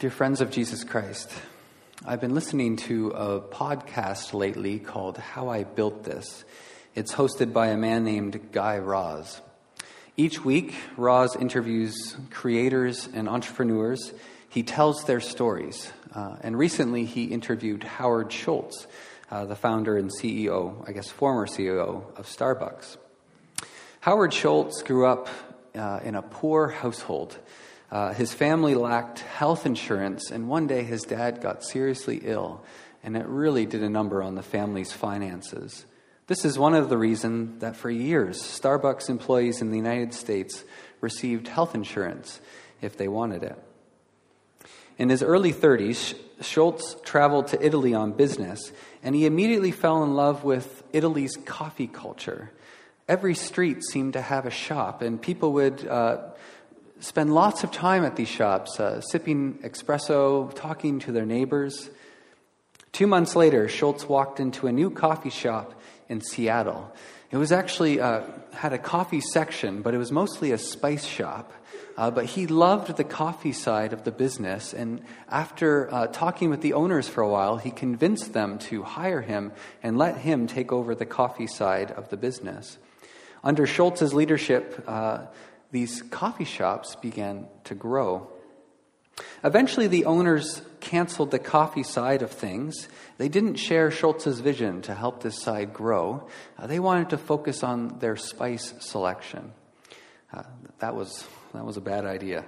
Dear friends of Jesus Christ, I've been listening to a podcast lately called How I Built This. It's hosted by a man named Guy Raz. Each week, Raz interviews creators and entrepreneurs. He tells their stories. And recently, he interviewed Howard Schultz, the founder and CEO, former CEO of Starbucks. Howard Schultz grew up in a poor household. His family lacked health insurance, and one day his dad got seriously ill, and it really did a number on the family's finances. This is one of the reasons that for years, Starbucks employees in the United States received health insurance if they wanted it. In his early 30s, Schultz traveled to Italy on business, and he immediately fell in love with Italy's coffee culture. Every street seemed to have a shop, and people would spend lots of time at these shops, sipping espresso, talking to their neighbors. 2 months later, Schultz walked into a new coffee shop in Seattle. It was actually had a coffee section, but it was mostly a spice shop. But he loved the coffee side of the business, and after talking with the owners for a while, he convinced them to hire him and let him take over the coffee side of the business. Under Schultz's leadership, these coffee shops began to grow. Eventually, the owners canceled the coffee side of things. They didn't share Schultz's vision to help this side grow. They wanted to focus on their spice selection. That was a bad idea.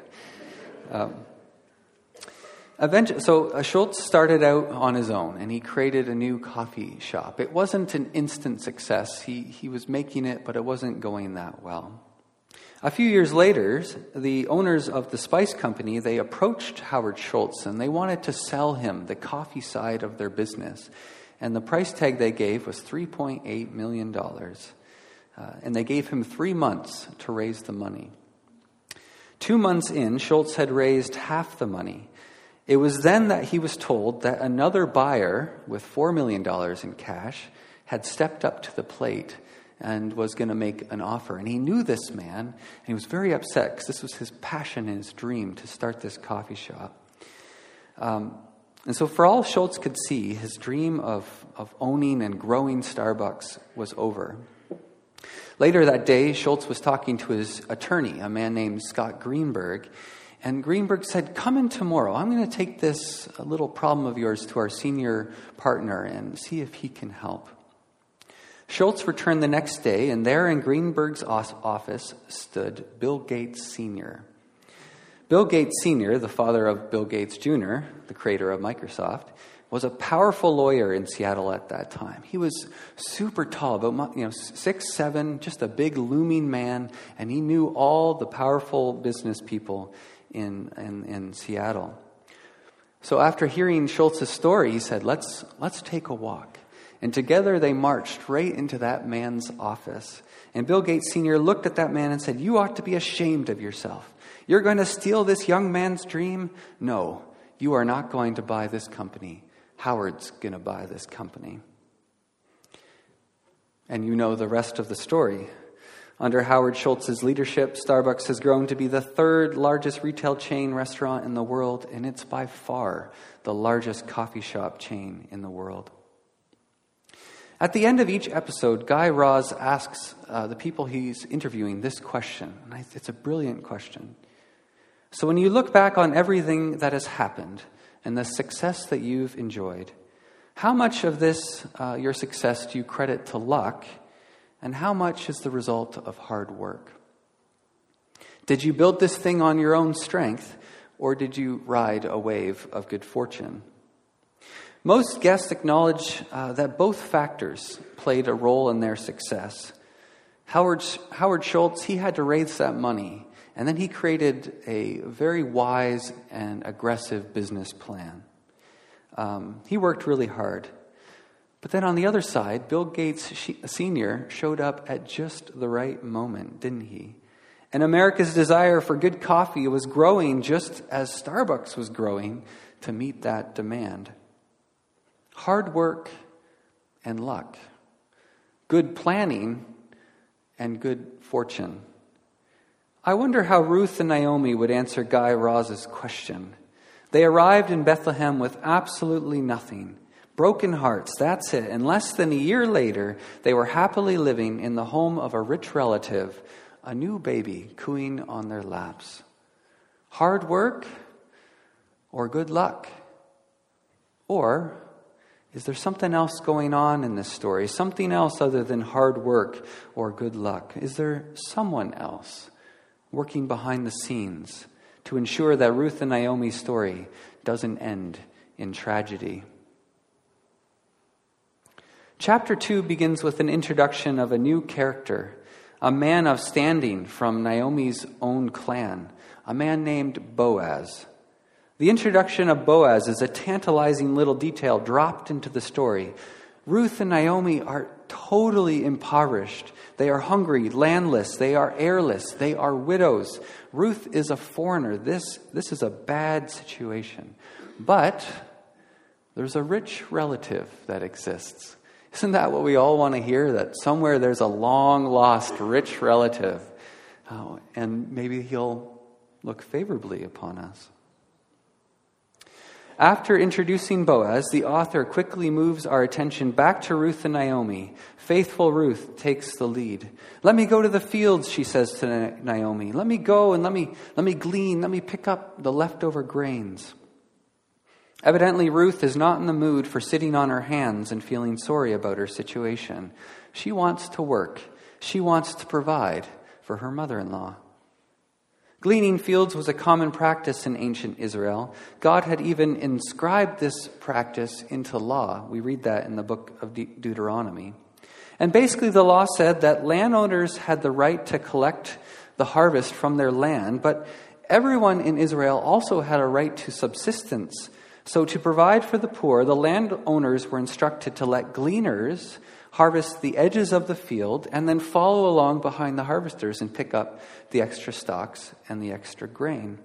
So Schultz started out on his own, and he created a new coffee shop. It wasn't an instant success. He was making it, but it wasn't going that well. A few years later, the owners of the spice company, they approached Howard Schultz, and they wanted to sell him the coffee side of their business. And the price tag they gave was $3.8 million. And they gave him 3 months to raise the money. 2 months in, Schultz had raised half the money. It was then that he was told that another buyer with $4 million in cash had stepped up to the plate and was going to make an offer. And he knew this man, and he was very upset because this was his passion and his dream to start this coffee shop. And so for all Schultz could see, his dream of owning and growing Starbucks was over. Later that day, Schultz was talking to his attorney, a man named Scott Greenberg, and Greenberg said, "Come in tomorrow. I'm going to take this little problem of yours to our senior partner and see if he can help." Schultz returned the next day, and there in Greenberg's office stood Bill Gates Sr. Bill Gates Sr., the father of Bill Gates Jr., the creator of Microsoft, was a powerful lawyer in Seattle at that time. He was super tall, about 6'7", just a big looming man, and he knew all the powerful business people in Seattle. So after hearing Schultz's story, he said, let's take a walk. And together they marched right into that man's office. And Bill Gates Sr. looked at that man and said, "You ought to be ashamed of yourself. You're going to steal this young man's dream? No, you are not going to buy this company. Howard's going to buy this company." And you know the rest of the story. Under Howard Schultz's leadership, Starbucks has grown to be the third largest retail chain restaurant in the world, and it's by far the largest coffee shop chain in the world. At the end of each episode, Guy Raz asks the people he's interviewing this question, and it's a brilliant question. So when you look back on everything that has happened and the success that you've enjoyed, how much of this, your success, do you credit to luck, and how much is the result of hard work? Did you build this thing on your own strength, or did you ride a wave of good fortune? Most guests acknowledge that both factors played a role in their success. Howard Schultz, he had to raise that money, and then he created a very wise and aggressive business plan. He worked really hard. But then on the other side, Bill Gates Sr. showed up at just the right moment, didn't he? And America's desire for good coffee was growing just as Starbucks was growing to meet that demand. Hard work and luck. Good planning and good fortune. I wonder how Ruth and Naomi would answer Guy Raz's question. They arrived in Bethlehem with absolutely nothing. Broken hearts, that's it. And less than a year later, they were happily living in the home of a rich relative, a new baby cooing on their laps. Hard work or good luck? Or is there something else going on in this story? Something else other than hard work or good luck? Is there someone else working behind the scenes to ensure that Ruth and Naomi's story doesn't end in tragedy? Chapter 2 begins with an introduction of a new character, a man of standing from Naomi's own clan, a man named Boaz. The introduction of Boaz is a tantalizing little detail dropped into the story. Ruth and Naomi are totally impoverished. They are hungry, landless, they are heirless, they are widows. Ruth is a foreigner. This is a bad situation. But there's a rich relative that exists. Isn't that what we all want to hear? That somewhere there's a long-lost rich relative. And maybe he'll look favorably upon us. After introducing Boaz, the author quickly moves our attention back to Ruth and Naomi. Faithful Ruth takes the lead. Let me go to the fields, she says to Naomi. Let me go and let me glean, let me pick up the leftover grains. Evidently, Ruth is not in the mood for sitting on her hands and feeling sorry about her situation. She wants to work. She wants to provide for her mother-in-law. Gleaning fields was a common practice in ancient Israel. God had even inscribed this practice into law. We read that in the book of Deuteronomy. And basically the law said that landowners had the right to collect the harvest from their land, but everyone in Israel also had a right to subsistence. So to provide for the poor, the landowners were instructed to let gleaners harvest the edges of the field and then follow along behind the harvesters and pick up the extra stalks and the extra grain.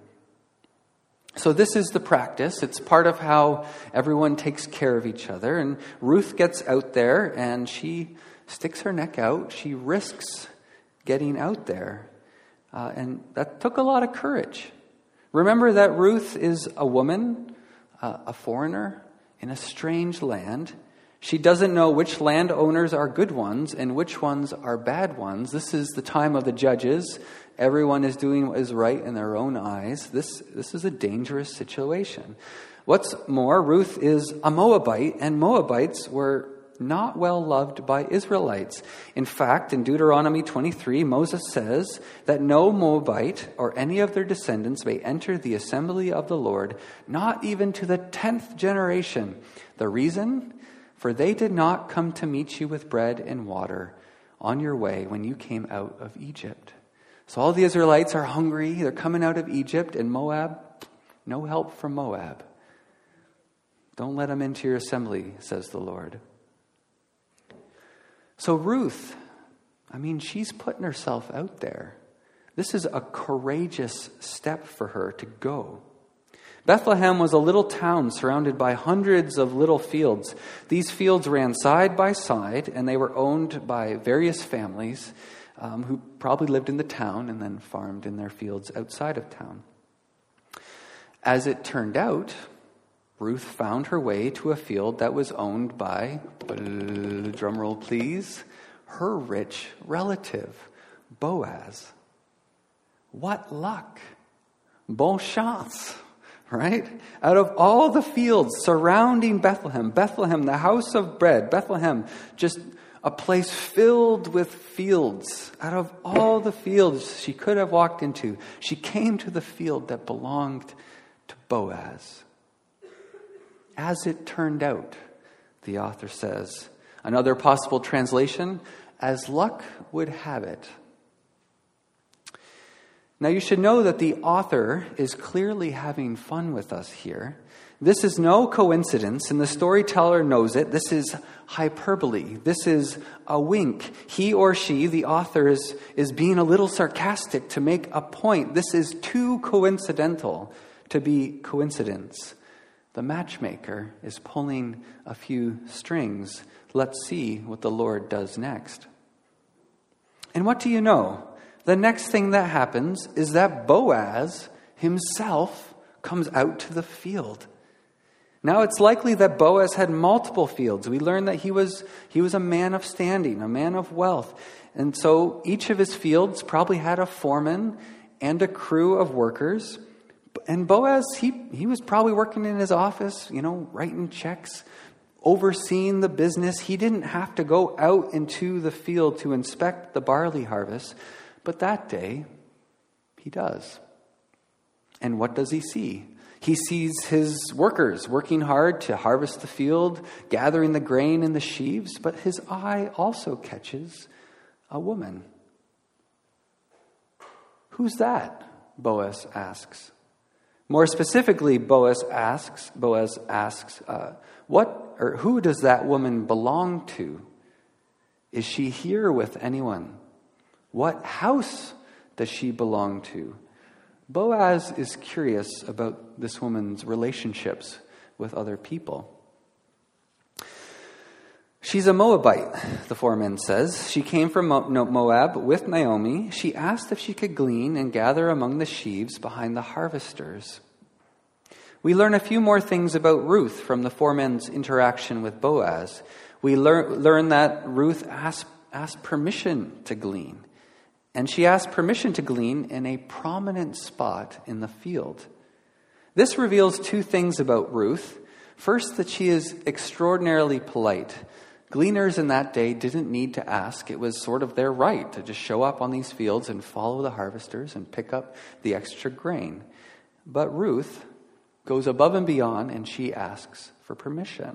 So this is the practice. It's part of how everyone takes care of each other. And Ruth gets out there and she sticks her neck out. She risks getting out there. And that took a lot of courage. Remember that Ruth is a woman, a foreigner in a strange land. She doesn't know which landowners are good ones and which ones are bad ones. This is the time of the judges. Everyone is doing what is right in their own eyes. This is a dangerous situation. What's more, Ruth is a Moabite, and Moabites were not well loved by Israelites. In fact, in Deuteronomy 23, Moses says that no Moabite or any of their descendants may enter the assembly of the Lord, not even to the 10th generation. The reason? For they did not come to meet you with bread and water on your way when you came out of Egypt. So all the Israelites are hungry. They're coming out of Egypt, and Moab, no help from Moab. Don't let them into your assembly, says the Lord. So Ruth, she's putting herself out there. This is a courageous step for her to go. Bethlehem was a little town surrounded by hundreds of little fields. These fields ran side by side, and they were owned by various families who probably lived in the town and then farmed in their fields outside of town. As it turned out, Ruth found her way to a field that was owned by, drumroll please, her rich relative, Boaz. What luck! Bon chance! Right? Out of all the fields surrounding Bethlehem, the house of bread, Bethlehem, just a place filled with fields. Out of all the fields she could have walked into, she came to the field that belonged to Boaz. As it turned out, the author says, another possible translation, as luck would have it. Now you should know that the author is clearly having fun with us here. This is no coincidence, and the storyteller knows it. This is hyperbole. This is a wink. He or she, the author, is being a little sarcastic to make a point. This is too coincidental to be coincidence. The matchmaker is pulling a few strings. Let's see what the Lord does next. And what do you know? The next thing that happens is that Boaz himself comes out to the field. Now it's likely that Boaz had multiple fields. We learn that he was a man of standing, a man of wealth. And so each of his fields probably had a foreman and a crew of workers. And Boaz, he was probably working in his office, writing checks, overseeing the business. He didn't have to go out into the field to inspect the barley harvest. But that day, he does. And what does he see? He sees his workers working hard to harvest the field, gathering the grain in the sheaves, but his eye also catches a woman. "Who's that?" Boaz asks. More specifically, Boaz asks, who does that woman belong to? Is she here with anyone? What house does she belong to? Boaz is curious about this woman's relationships with other people. She's a Moabite, the foreman says. She came from Moab with Naomi. She asked if she could glean and gather among the sheaves behind the harvesters. We learn a few more things about Ruth from the foreman's interaction with Boaz. We learn that Ruth asked permission to glean. And she asked permission to glean in a prominent spot in the field. This reveals two things about Ruth. First, that she is extraordinarily polite. Gleaners in that day didn't need to ask. It was sort of their right to just show up on these fields and follow the harvesters and pick up the extra grain. But Ruth goes above and beyond, and she asks for permission.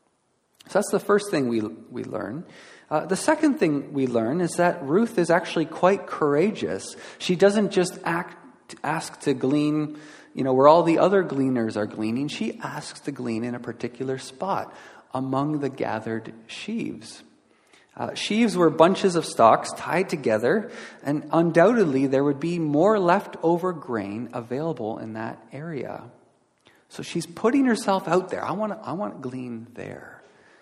So that's the first thing we learn. The second thing we learn is that Ruth is actually quite courageous. She doesn't just ask to glean, where all the other gleaners are gleaning. She asks to glean in a particular spot among the gathered sheaves. Sheaves were bunches of stalks tied together, and undoubtedly there would be more leftover grain available in that area. So she's putting herself out there. I want to glean there.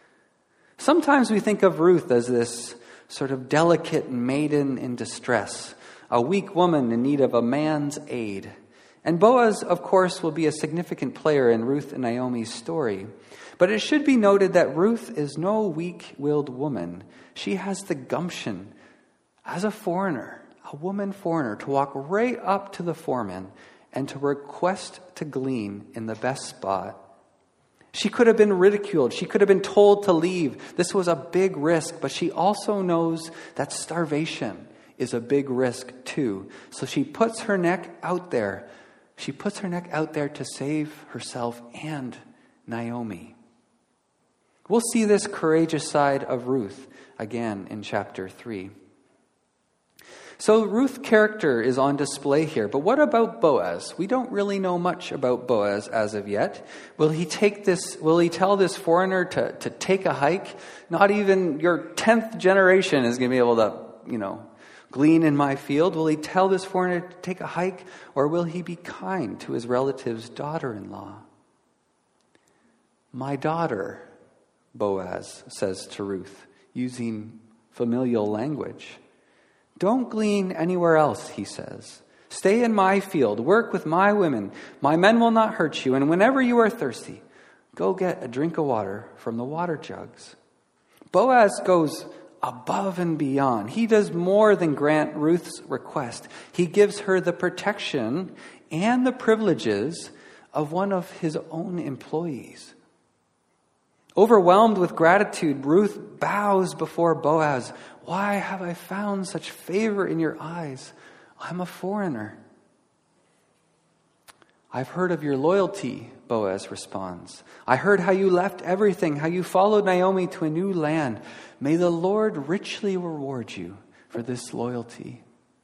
Sometimes we think of Ruth as this sort of delicate maiden in distress, a weak woman in need of a man's aid. And Boaz, of course, will be a significant player in Ruth and Naomi's story. But it should be noted that Ruth is no weak-willed woman. She has the gumption, as a foreigner, a woman foreigner, to walk right up to the foreman and to request to glean in the best spot. She could have been ridiculed. She could have been told to leave. This was a big risk, but she also knows that starvation is a big risk too. So she puts her neck out there. She puts her neck out there to save herself and Naomi. We'll see this courageous side of Ruth again in chapter 3. So Ruth's character is on display here. But what about Boaz? We don't really know much about Boaz as of yet. Will he tell this foreigner to take a hike? Not even your 10th generation is going to be able to, glean in my field. Will he tell this foreigner to take a hike? Or will he be kind to his relative's daughter-in-law? "My daughter," Boaz says to Ruth, using familial language. "Don't glean anywhere else," he says. "Stay in my field, work with my women. My men will not hurt you, and whenever you are thirsty, go get a drink of water from the water jugs." Boaz goes above and beyond. He does more than grant Ruth's request. He gives her the protection and the privileges of one of his own employees. Overwhelmed with gratitude, Ruth bows before Boaz. "Why have I found such favor in your eyes? I'm a foreigner." "I've heard of your loyalty," Boaz responds. "I heard how you left everything, how you followed Naomi to a new land. May the Lord richly reward you for this loyalty."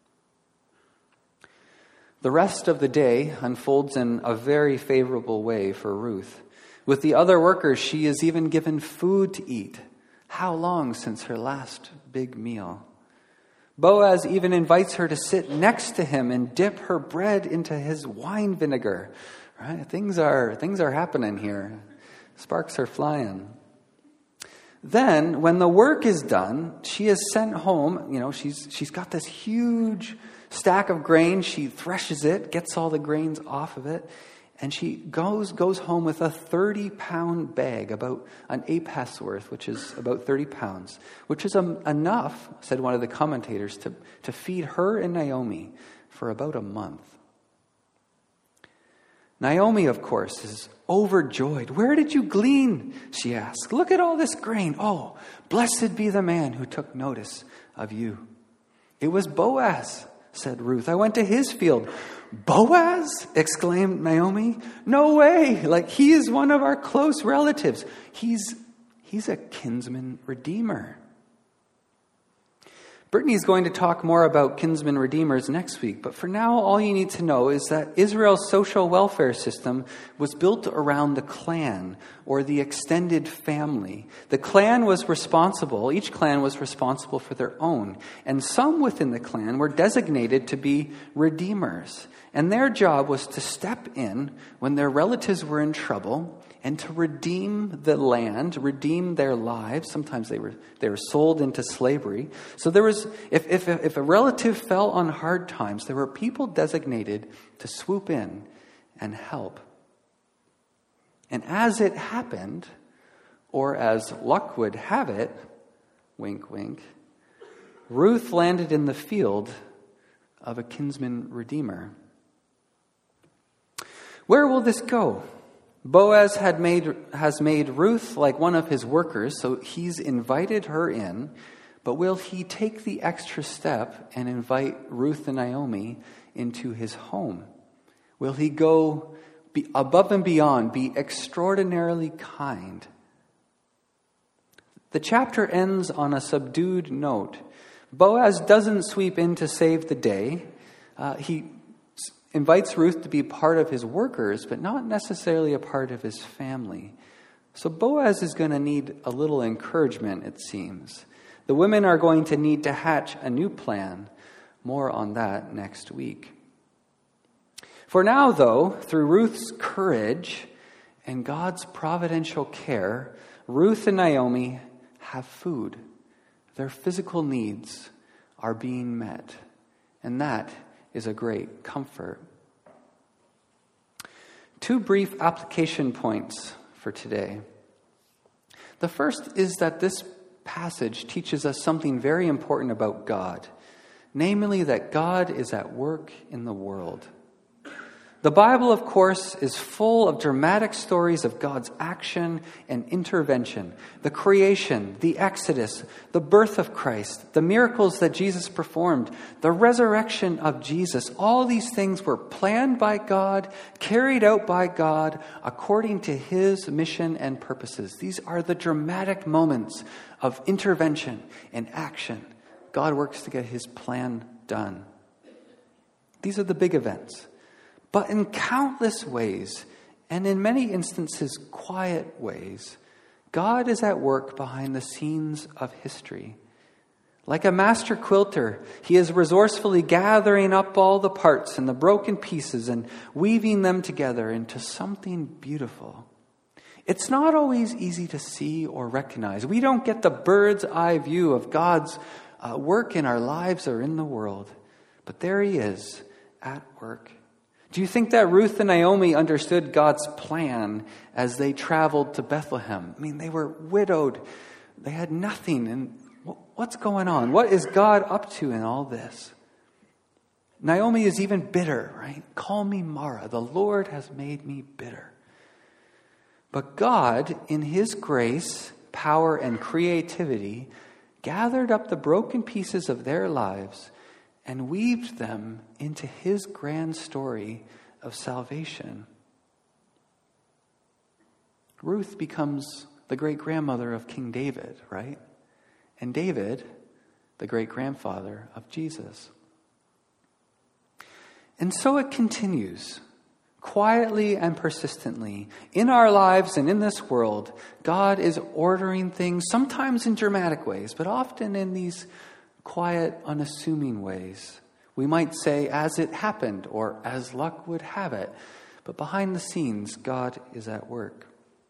The rest of the day unfolds in a very favorable way for Ruth. With the other workers, she is even given food to eat. How long since her last big meal? Boaz even invites her to sit next to him and dip her bread into his wine vinegar. Right? Things are happening here. Sparks are flying. Then, when the work is done, she is sent home. She's got this huge stack of grain. She threshes it, gets all the grains off of it, And she goes home with a 30-pound bag, about an apath's worth, which is about 30 pounds, which is enough, said one of the commentators, to feed her and Naomi for about a month. Naomi, of course, is overjoyed. "Where did you glean?" she asks. "Look at all this grain. Oh, blessed be the man who took notice of you." "It was Boaz," said Ruth. "I went to his field." "Boaz?" exclaimed Naomi. "No way! Like, he is one of our close relatives. He's a kinsman redeemer." Brittany's going to talk more about kinsman redeemers next week, but for now, all you need to know is that Israel's social welfare system was built around the clan, or the extended family. The clan was responsible, each clan was responsible for their own, and some within the clan were designated to be redeemers. And their job was to step in when their relatives were in trouble and to redeem the land, redeem their lives. Sometimes they were sold into slavery. So there was, if a relative fell on hard times, there were people designated to swoop in and help. And as it happened, or as luck would have it, wink, wink, Ruth landed in the field of a kinsman redeemer. Where will this go? Boaz has made Ruth like one of his workers, so he's invited her in, but will he take the extra step and invite Ruth and Naomi into his home? Will he go above and beyond, be extraordinarily kind? The chapter ends on a subdued note. Boaz doesn't sweep in to save the day. He invites Ruth to be part of his workers, but not necessarily a part of his family. So Boaz is going to need a little encouragement, it seems. The women are going to need to hatch a new plan. More on that next week. For now, though, through Ruth's courage and God's providential care, Ruth and Naomi have food. Their physical needs are being met. And that is a great comfort. Two brief application points for today. The first is that this passage teaches us something very important about God, namely that God is at work in the world. The Bible, of course, is full of dramatic stories of God's action and intervention. The creation, the Exodus, the birth of Christ, the miracles that Jesus performed, the resurrection of Jesus. All these things were planned by God, carried out by God, according to his mission and purposes. These are the dramatic moments of intervention and action. God works to get his plan done. These are the big events. But in countless ways, and in many instances quiet ways, God is at work behind the scenes of history. Like a master quilter, he is resourcefully gathering up all the parts and the broken pieces and weaving them together into something beautiful. It's not always easy to see or recognize. We don't get the bird's eye view of God's work in our lives or in the world. But there he is at work. Do you think that Ruth and Naomi understood God's plan as they traveled to Bethlehem? I mean, they were widowed. They had nothing. And what's going on? What is God up to in all this? Naomi is even bitter, right? Call me Mara. The Lord has made me bitter. But God, in his grace, power, and creativity, gathered up the broken pieces of their lives and weaved them into his grand story of salvation. Ruth becomes the great-grandmother of King David, right? And David, the great-grandfather of Jesus. And so it continues, quietly and persistently. In our lives and in this world, God is ordering things, sometimes in dramatic ways, but often in these quiet, unassuming ways. We might say, as it happened, or as luck would have it. But behind the scenes, God is at work.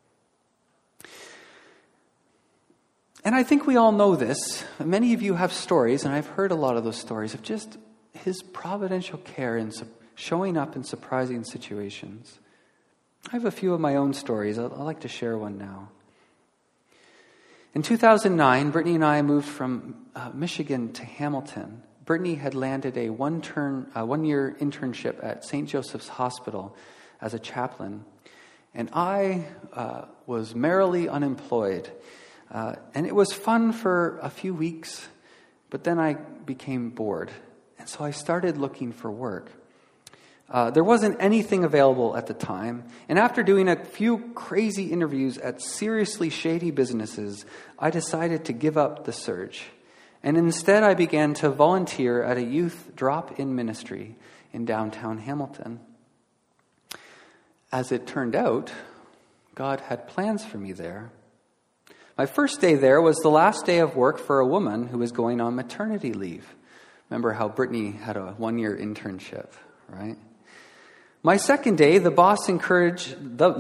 And I think we all know this. Many of you have stories, and I've heard a lot of those stories, of just his providential care in showing up in surprising situations. I have a few of my own stories. I'd like to share one now. In 2009, Brittany and I moved from Michigan to Hamilton. Brittany had landed a one-year internship at St. Joseph's Hospital as a chaplain, and I was merrily unemployed. And it was fun for a few weeks, but then I became bored, and so I started looking for work. There wasn't anything available at the time, and after doing a few crazy interviews at seriously shady businesses, I decided to give up the search. And instead I began to volunteer at a youth drop-in ministry in downtown Hamilton. As it turned out, God had plans for me there. My first day there was the last day of work for a woman who was going on maternity leave. Remember how Brittany had a one-year internship, right? My second day, the boss encouraged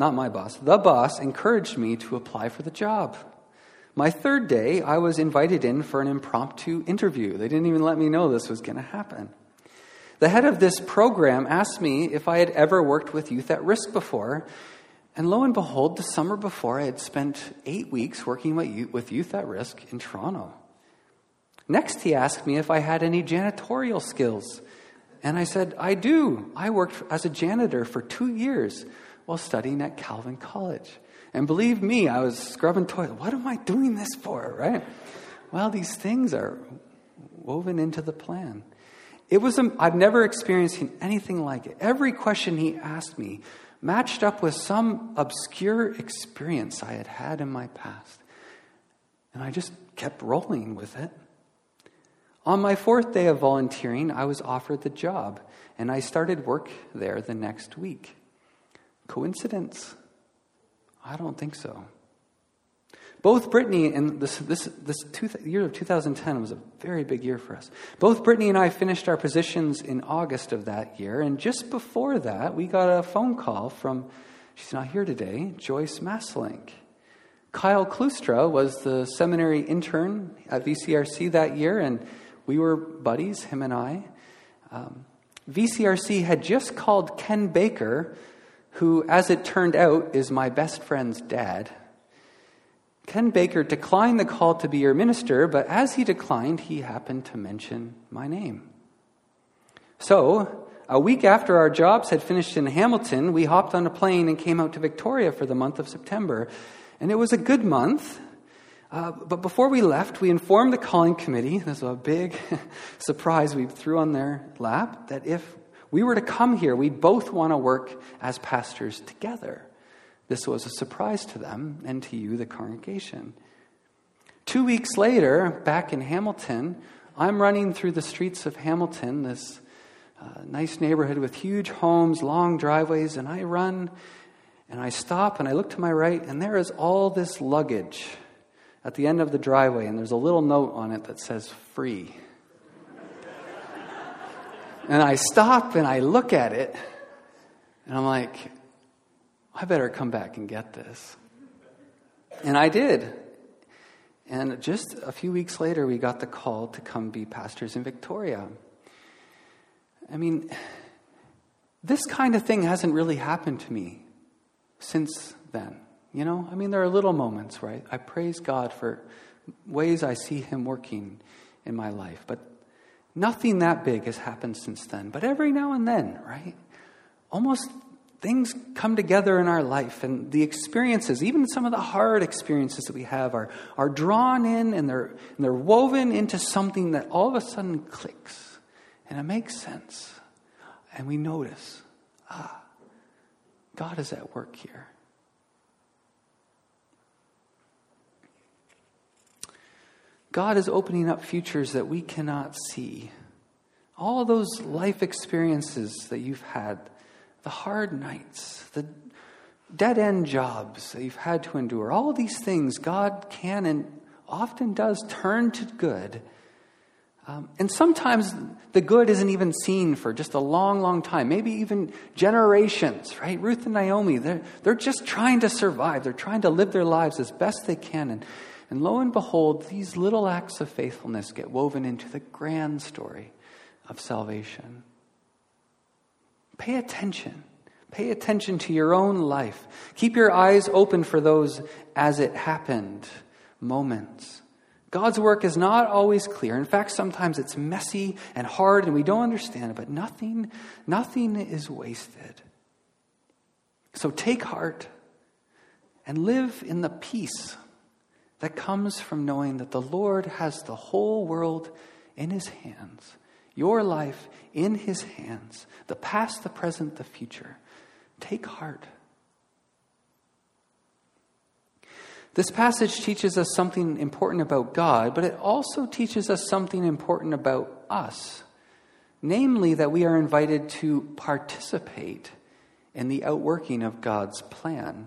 me to apply for the job. My third day, I was invited in for an impromptu interview. They didn't even let me know this was going to happen. The head of this program asked me if I had ever worked with youth at risk before. And lo and behold, the summer before, I had spent 8 weeks working with youth at risk in Toronto. Next, he asked me if I had any janitorial skills. And I said, I do. I worked as a janitor for 2 years while studying at Calvin College. And believe me, I was scrubbing toilets. What am I doing this for, right? Well, these things are woven into the plan. I've never experienced anything like it. Every question he asked me matched up with some obscure experience I had had in my past. And I just kept rolling with it. On my fourth day of volunteering, I was offered the job, and I started work there the next week. Coincidence? I don't think so. Both Brittany and this year of 2010 was a very big year for us. Both Brittany and I finished our positions in August of that year, and just before that, we got a phone call from, she's not here today, Joyce Masselink. Kyle Klustra was the seminary intern at VCRC that year, and we were buddies, him and I. VCRC had just called Ken Baker, who, as it turned out, is my best friend's dad. Ken Baker declined the call to be your minister, but as he declined, he happened to mention my name. So, a week after our jobs had finished in Hamilton, we hopped on a plane and came out to Victoria for the month of September. And it was a good month. But before we left, we informed the calling committee, this was a big surprise we threw on their lap, that if we were to come here, we both want to work as pastors together. This was a surprise to them and to you, the congregation. 2 weeks later, back in Hamilton, I'm running through the streets of Hamilton, this nice neighborhood with huge homes, long driveways, and I run and I stop and I look to my right, and there is all this luggage at the end of the driveway, and there's a little note on it that says free. And I stop and I look at it, and I'm like, I better come back and get this. And I did. And just a few weeks later, we got the call to come be pastors in Victoria. I mean, this kind of thing hasn't really happened to me since then. You know, I mean, there are little moments, right? I praise God for ways I see Him working in my life. But nothing that big has happened since then. But every now and then, right? Almost things come together in our life. And the experiences, even some of the hard experiences that we have are drawn in and they're woven into something that all of a sudden clicks. And it makes sense. And we notice, God is at work here. God is opening up futures that we cannot see. All those life experiences that you've had, the hard nights, the dead-end jobs that you've had to endure, all of these things God can and often does turn to good. And sometimes the good isn't even seen for just a long, long time, maybe even generations, right? Ruth and Naomi, they're just trying to survive. They're trying to live their lives as best they can. And lo and behold, these little acts of faithfulness get woven into the grand story of salvation. Pay attention. Pay attention to your own life. Keep your eyes open for those as it happened moments. God's work is not always clear. In fact, sometimes it's messy and hard and we don't understand it, but nothing is wasted. So take heart and live in the peace that comes from knowing that the Lord has the whole world in his hands, your life in his hands, the past, the present, the future. Take heart. This passage teaches us something important about God, but it also teaches us something important about us. Namely, that we are invited to participate in the outworking of God's plan.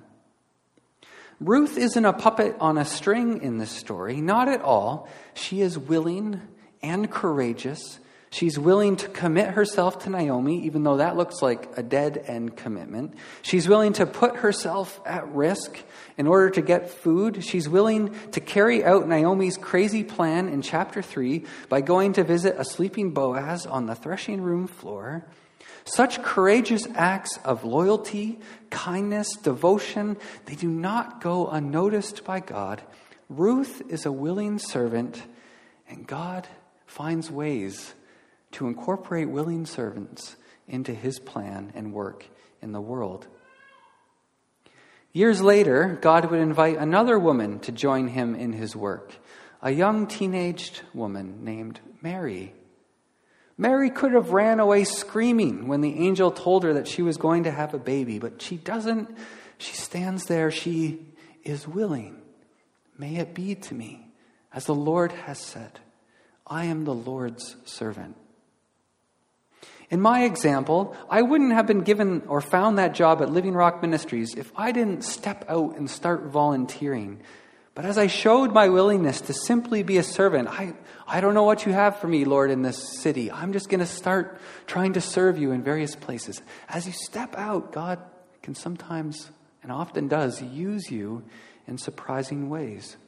Ruth isn't a puppet on a string in this story, not at all. She is willing and courageous. She's willing to commit herself to Naomi, even though that looks like a dead-end commitment. She's willing to put herself at risk in order to get food. She's willing to carry out Naomi's crazy plan in chapter 3 by going to visit a sleeping Boaz on the threshing room floor. Such courageous acts of loyalty, kindness, devotion, they do not go unnoticed by God. Ruth is a willing servant, and God finds ways to incorporate willing servants into his plan and work in the world. Years later, God would invite another woman to join him in his work, a young teenaged woman named Mary. Mary could have ran away screaming when the angel told her that she was going to have a baby, but she doesn't. She stands there. She is willing. May it be to me, as the Lord has said. I am the Lord's servant. In my example, I wouldn't have been given or found that job at Living Rock Ministries if I didn't step out and start volunteering. But as I showed my willingness to simply be a servant, I don't know what you have for me, Lord, in this city. I'm just going to start trying to serve you in various places. As you step out, God can sometimes, and often does, use you in surprising ways.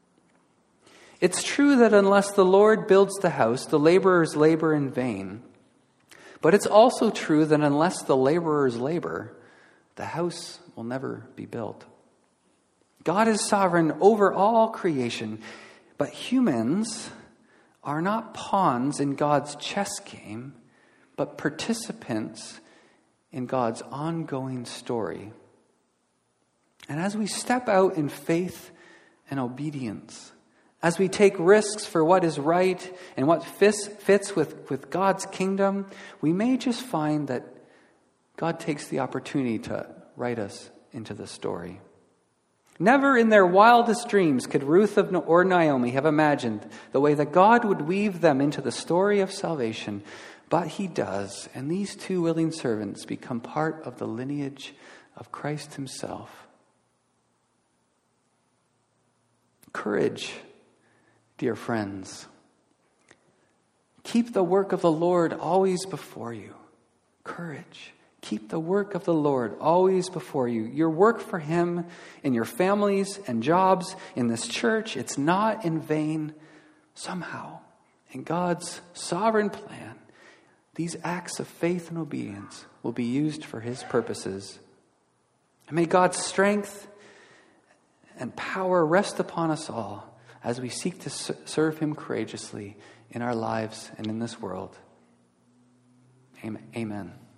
It's true that unless the Lord builds the house, the laborers labor in vain. But it's also true that unless the laborers labor, the house will never be built. God is sovereign over all creation, but humans are not pawns in God's chess game, but participants in God's ongoing story. And as we step out in faith and obedience, as we take risks for what is right and what fits with God's kingdom, we may just find that God takes the opportunity to write us into the story. Never in their wildest dreams could Ruth or Naomi have imagined the way that God would weave them into the story of salvation, but he does, and these two willing servants become part of the lineage of Christ himself. Courage, dear friends. Keep the work of the Lord always before you. Courage. Keep the work of the Lord always before you. Your work for him in your families and jobs, in this church, it's not in vain. Somehow, in God's sovereign plan, these acts of faith and obedience will be used for his purposes. And may God's strength and power rest upon us all as we seek to serve him courageously in our lives and in this world. Amen.